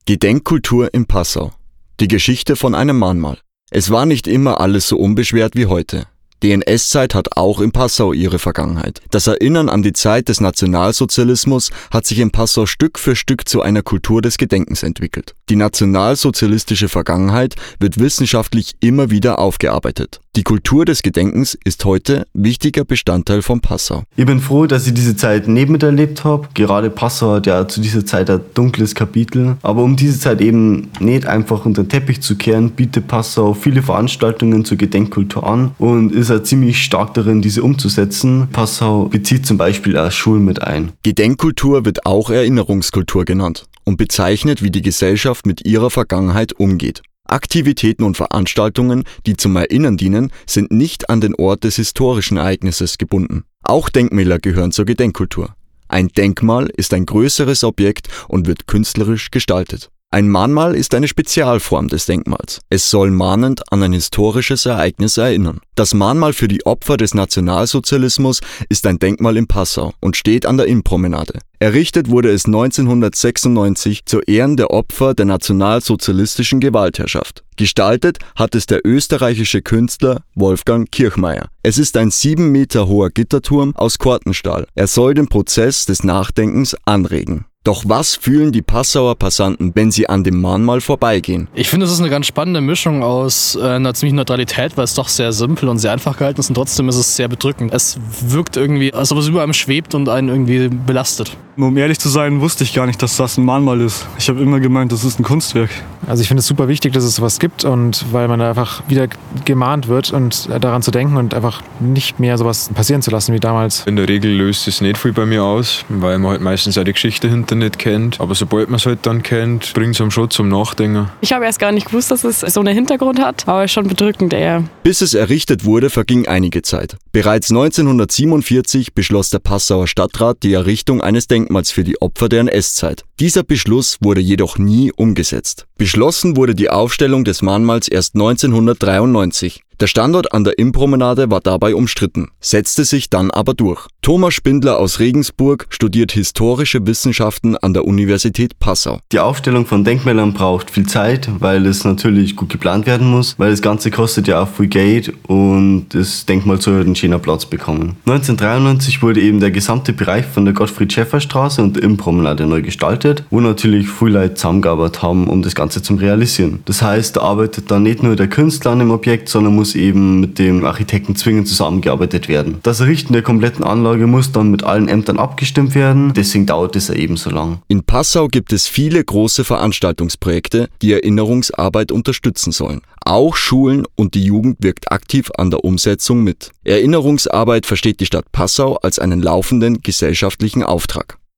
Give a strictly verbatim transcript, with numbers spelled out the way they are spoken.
Gedenkkultur in Passau. Die Geschichte von einem Mahnmal. Es war nicht immer alles so unbeschwert wie heute. Die N S-Zeit hat auch in Passau ihre Vergangenheit. Das Erinnern an die Zeit des Nationalsozialismus hat sich in Passau Stück für Stück zu einer Kultur des Gedenkens entwickelt. Die nationalsozialistische Vergangenheit wird wissenschaftlich immer wieder aufgearbeitet. Die Kultur des Gedenkens ist heute wichtiger Bestandteil von Passau. Ich bin froh, dass ich diese Zeit nicht miterlebt habe. Gerade Passau hat ja zu dieser Zeit ein dunkles Kapitel. Aber um diese Zeit eben nicht einfach unter den Teppich zu kehren, bietet Passau viele Veranstaltungen zur Gedenkkultur an und ist auch ziemlich stark darin, diese umzusetzen. Passau bezieht zum Beispiel auch Schulen mit ein. Gedenkkultur wird auch Erinnerungskultur genannt und bezeichnet, wie die Gesellschaft mit ihrer Vergangenheit umgeht. Aktivitäten und Veranstaltungen, die zum Erinnern dienen, sind nicht an den Ort des historischen Ereignisses gebunden. Auch Denkmäler gehören zur Gedenkkultur. Ein Denkmal ist ein größeres Objekt und wird künstlerisch gestaltet. Ein Mahnmal ist eine Spezialform des Denkmals. Es soll mahnend an ein historisches Ereignis erinnern. Das Mahnmal für die Opfer des Nationalsozialismus ist ein Denkmal in Passau und steht an der Innenpromenade. Errichtet wurde es neunzehnhundertsechsundneunzig zu Ehren der Opfer der nationalsozialistischen Gewaltherrschaft. Gestaltet hat es der österreichische Künstler Wolfgang Kirchmayr. Es ist ein sieben Meter hoher Gitterturm aus Kortenstahl. Er soll den Prozess des Nachdenkens anregen. Doch was fühlen die Passauer Passanten, wenn sie an dem Mahnmal vorbeigehen? Ich finde, es ist eine ganz spannende Mischung aus äh, einer ziemlichen Neutralität, weil es doch sehr simpel und sehr einfach gehalten ist und trotzdem ist es sehr bedrückend. Es wirkt irgendwie, als ob es über einem schwebt und einen irgendwie belastet. Um ehrlich zu sein, wusste ich gar nicht, dass das ein Mahnmal ist. Ich habe immer gemeint, das ist ein Kunstwerk. Also ich finde es super wichtig, dass es sowas gibt und weil man da einfach wieder gemahnt wird und daran zu denken und einfach nicht mehr sowas passieren zu lassen wie damals. In der Regel löst es nicht viel bei mir aus, weil man halt meistens auch die Geschichte hinter nicht kennt. Aber sobald man es halt dann kennt, bringt es einem schon zum Nachdenken. Ich habe erst gar nicht gewusst, dass es so einen Hintergrund hat, aber schon bedrückend eher. Bis es errichtet wurde, verging einige Zeit. Bereits neunzehnhundertsiebenundvierzig beschloss der Passauer Stadtrat die Errichtung eines Denkmals für die Opfer der N S-Zeit. Dieser Beschluss wurde jedoch nie umgesetzt. Beschlossen wurde die Aufstellung des Mahnmals erst neunzehnhundertdreiundneunzig. Der Standort an der Innenpromenade war dabei umstritten, setzte sich dann aber durch. Thomas Spindler aus Regensburg studiert historische Wissenschaften an der Universität Passau. Die Aufstellung von Denkmälern braucht viel Zeit, weil es natürlich gut geplant werden muss, weil das Ganze kostet ja auch viel Geld und das Denkmal soll einen schönen Platz bekommen. neunzehnhundertdreiundneunzig wurde eben der gesamte Bereich von der Gottfried-Schäffer-Straße und der Innenpromenade neu gestaltet, wo natürlich viele Leute zusammengearbeitet haben, um das Ganze zu realisieren. Das heißt, da arbeitet dann nicht nur der Künstler an dem Objekt, sondern muss eben mit dem Architekten zwingend zusammengearbeitet werden. Das Errichten der kompletten Anlage muss dann mit allen Ämtern abgestimmt werden, deswegen dauert es ja eben so lang. In Passau gibt es viele große Veranstaltungsprojekte, die Erinnerungsarbeit unterstützen sollen. Auch Schulen und die Jugend wirkt aktiv an der Umsetzung mit. Erinnerungsarbeit versteht die Stadt Passau als einen laufenden gesellschaftlichen Auftrag.